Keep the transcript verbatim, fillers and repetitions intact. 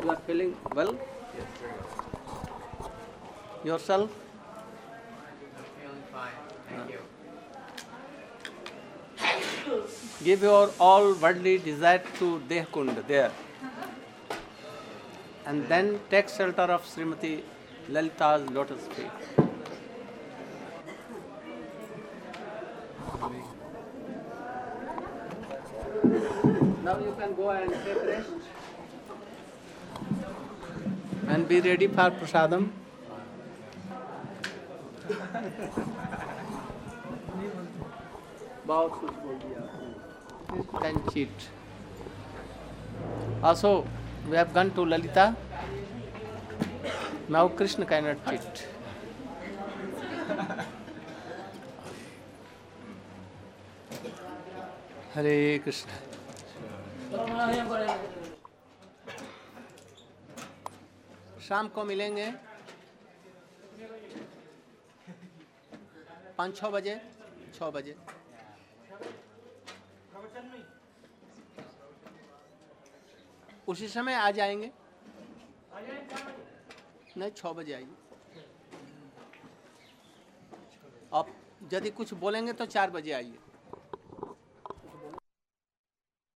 You are feeling well? Yes, very well. Yourself? I'm feeling fine. Thank you. Give your all worldly desire to Dehkund there. And then take shelter of Srimati Lalita's lotus feet. Now you can go and take rest. And be ready for prasadam. बहुत कुछ बोल दिया. Can cheat. Also, we have gone to Lalita. Now Krishna cannot cheat. Hare Krishna. शाम को मिलेंगे पाँच छः बजे छः बजे उसी समय आ जाएंगे नहीं छः बजे आइए आप यदि कुछ बोलेंगे तो चार बजे आइए